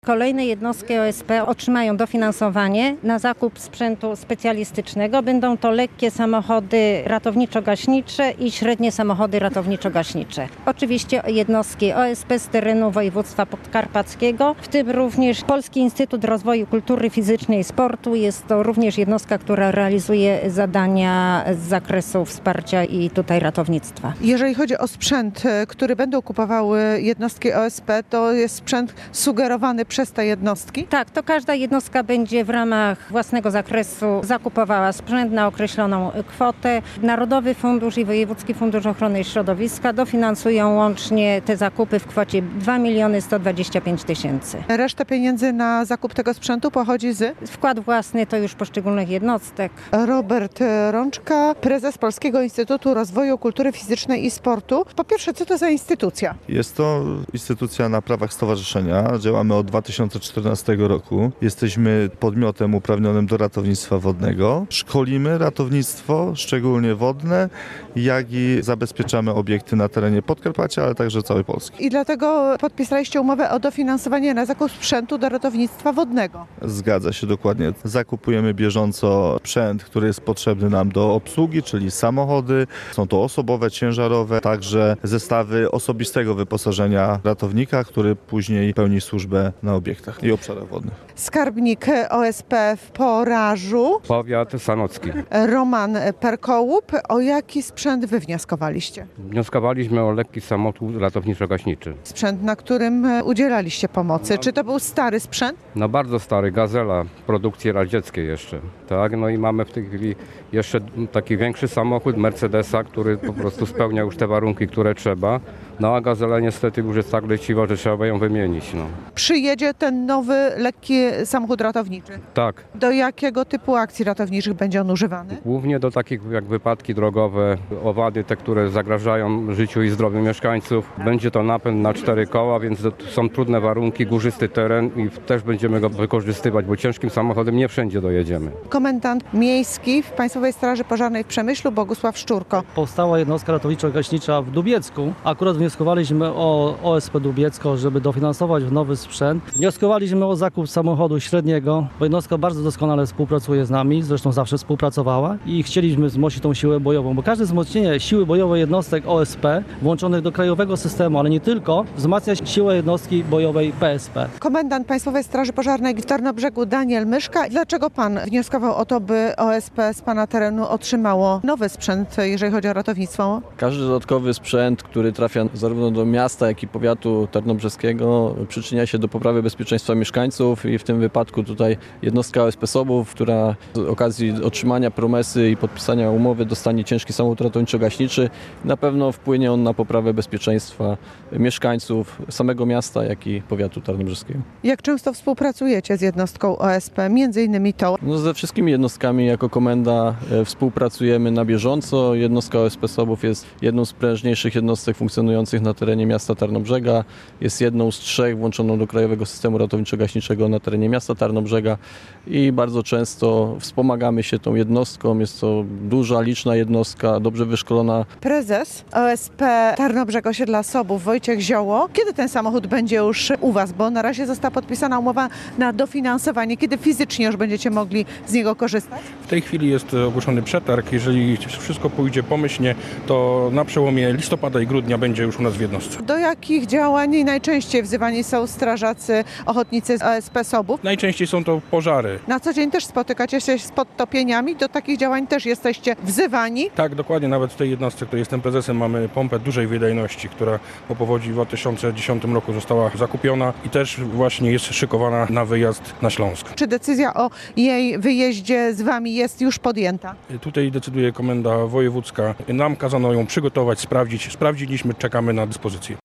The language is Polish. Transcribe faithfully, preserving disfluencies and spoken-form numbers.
Kolejne jednostki O S P otrzymają dofinansowanie na zakup sprzętu specjalistycznego. Będą to lekkie samochody ratowniczo-gaśnicze i średnie samochody ratowniczo-gaśnicze. Oczywiście jednostki O S P z terenu województwa podkarpackiego, w tym również Polski Instytut Rozwoju Kultury Fizycznej i Sportu. Jest to również jednostka, która realizuje zadania z zakresu wsparcia i tutaj ratownictwa. Jeżeli chodzi o sprzęt, który będą kupowały jednostki O S P, to jest sprzęt sugerowany przez te jednostki? Tak, to każda jednostka będzie w ramach własnego zakresu zakupowała sprzęt na określoną kwotę. Narodowy Fundusz i Wojewódzki Fundusz Ochrony Środowiska dofinansują łącznie te zakupy w kwocie dwa miliony sto dwadzieścia pięć tysięcy. Reszta pieniędzy na zakup tego sprzętu pochodzi z? Wkład własny to już poszczególnych jednostek. Robert Rączka, prezes Polskiego Instytutu Rozwoju Kultury Fizycznej i Sportu. Po pierwsze, co to za instytucja? Jest to instytucja na prawach stowarzyszenia. Działamy od dwa tysiące czternastego roku. Jesteśmy podmiotem uprawnionym do ratownictwa wodnego. Szkolimy ratownictwo, szczególnie wodne, jak i zabezpieczamy obiekty na terenie Podkarpacia, ale także całej Polski. I dlatego podpisaliście umowę o dofinansowanie na zakup sprzętu do ratownictwa wodnego. Zgadza się dokładnie. Zakupujemy bieżąco sprzęt, który jest potrzebny nam do obsługi, czyli samochody. Są to osobowe, ciężarowe, także zestawy osobistego wyposażenia ratownika, który później pełni służbę na obiektach i obszarach wodnych. Skarbnik O S P w Porażu. Powiat sanocki. Roman Perkołup. O jaki sprzęt wy wnioskowaliście? Wnioskowaliśmy o lekki samochód ratowniczo-gaśniczy. Sprzęt, na którym udzielaliście pomocy. Czy to był stary sprzęt? No bardzo stary, Gazela, produkcji radzieckiej jeszcze. Tak, no i mamy w tej chwili jeszcze taki większy samochód, Mercedesa, który po prostu spełnia już te warunki, które trzeba. No a Gazela niestety już jest tak leciwa, że trzeba ją wymienić. No. Przyjedzie ten nowy, lekki samochód ratowniczy. Tak. Do jakiego typu akcji ratowniczych będzie on używany? Głównie do takich jak wypadki drogowe, owady, te, które zagrażają życiu i zdrowiu mieszkańców. Będzie to napęd na cztery koła, więc są trudne warunki, górzysty teren i też będziemy go wykorzystywać, bo ciężkim samochodem nie wszędzie dojedziemy. Komendant miejski w Państwowej Straży Pożarnej w Przemyślu, Bogusław Szczurko. Powstała jednostka ratowniczo-gaśnicza w Dubiecku. Akurat wnioskowaliśmy o O S P Dubiecko, żeby dofinansować w nowy sprzęt. Wnioskowaliśmy o zakup samochodu średniego, bo jednostka bardzo doskonale współpracuje z nami, zresztą zawsze współpracowała i chcieliśmy wzmocnić tą siłę bojową, bo każde wzmocnienie siły bojowej jednostek O S P włączonych do krajowego systemu, ale nie tylko, wzmacnia siłę jednostki bojowej P S P. Komendant Państwowej Straży Pożarnej w Tarnobrzegu Daniel Myszka. Dlaczego pan wnioskował o to, by O S P z pana terenu otrzymało nowy sprzęt, jeżeli chodzi o ratownictwo? Każdy dodatkowy sprzęt, który trafia zarówno do miasta, jak i powiatu tarnobrzeskiego, przyczynia się do poprawy bezpieczeństwa mieszkańców i w tym wypadku tutaj jednostka O S P Sobów, która z okazji otrzymania promesy i podpisania umowy dostanie ciężki samochód ratowniczo-gaśniczy. Na pewno wpłynie on na poprawę bezpieczeństwa mieszkańców samego miasta, jak i powiatu tarnobrzeskiego. Jak często współpracujecie z jednostką O S P, między innymi tą? No, ze wszystkimi jednostkami jako komenda e, współpracujemy na bieżąco. Jednostka O S P Sobów jest jedną z prężniejszych jednostek funkcjonujących na terenie miasta Tarnobrzega. Jest jedną z trzech włączoną do krajowego systemu ratowniczo-gaśniczego na terenie miasta Tarnobrzega i bardzo często wspomagamy się tą jednostką. Jest to duża, liczna jednostka, dobrze wyszkolona. Prezes O S P Tarnobrzeg Osiedla Sobów Wojciech Zioło. Kiedy ten samochód będzie już u was? Bo na razie została podpisana umowa na dofinansowanie. Kiedy fizycznie już będziecie mogli z niego korzystać? W tej chwili jest ogłoszony przetarg. Jeżeli wszystko pójdzie pomyślnie, to na przełomie listopada i grudnia będzie już u nas w jednostce. Do jakich działań najczęściej wzywani są strażacy ochotnicy z O S P Sobów? Najczęściej są to pożary. Na co dzień też spotykacie się z podtopieniami? Do takich działań też jesteście wzywani? Tak, dokładnie. Nawet w tej jednostce, której jestem prezesem, mamy pompę dużej wydajności, która po powodzi w dwa tysiące dziesiątym roku została zakupiona i też właśnie jest szykowana na wyjazd na Śląsk. Czy decyzja o jej wyjeździe z wami jest już podjęta? Tutaj decyduje komenda wojewódzka. Nam kazano ją przygotować, sprawdzić. Sprawdziliśmy, czekamy na dyspozycję.